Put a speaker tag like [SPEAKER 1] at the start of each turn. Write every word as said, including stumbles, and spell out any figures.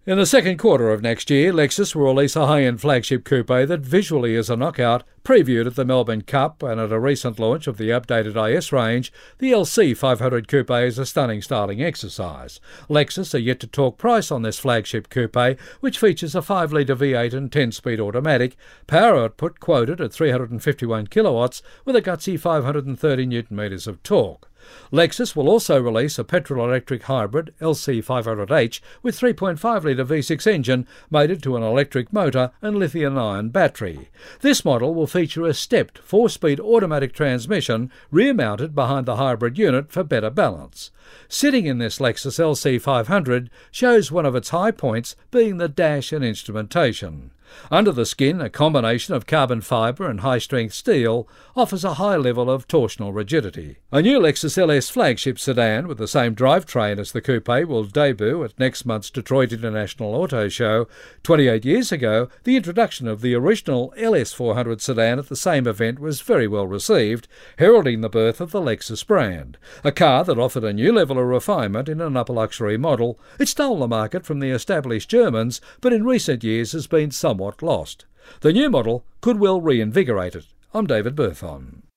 [SPEAKER 1] In the second quarter of next year, Lexus will release a high-end flagship coupe that visually is a knockout, previewed at the Melbourne Cup and at a recent launch of the updated I S range. The L C five hundred Coupe is a stunning styling exercise. Lexus are yet to talk price on this flagship coupe, which features a five litre V eight and ten-speed automatic, power output quoted at three hundred fifty-one kilowatts with a gutsy five hundred thirty newton metres of torque. Lexus will also release a petrol-electric hybrid L C five hundred H with three point five litre V six engine mated to an electric motor and lithium-ion battery. This model will feature a stepped four-speed automatic transmission rear-mounted behind the hybrid unit for better balance. Sitting in this Lexus L C five hundred shows one of its high points being the dash and instrumentation. Under the skin, a combination of carbon fibre and high-strength steel offers a high level of torsional rigidity. A new Lexus L S flagship sedan with the same drivetrain as the coupe will debut at next month's Detroit International Auto Show. twenty-eight years ago, the introduction of the original L S four hundred sedan at the same event was very well received, heralding the birth of the Lexus brand. A car that offered a new level of refinement in an upper luxury model. It stole the market from the established Germans, but in recent years has been somewhat lost. The new model could well reinvigorate it. I'm David Berthon.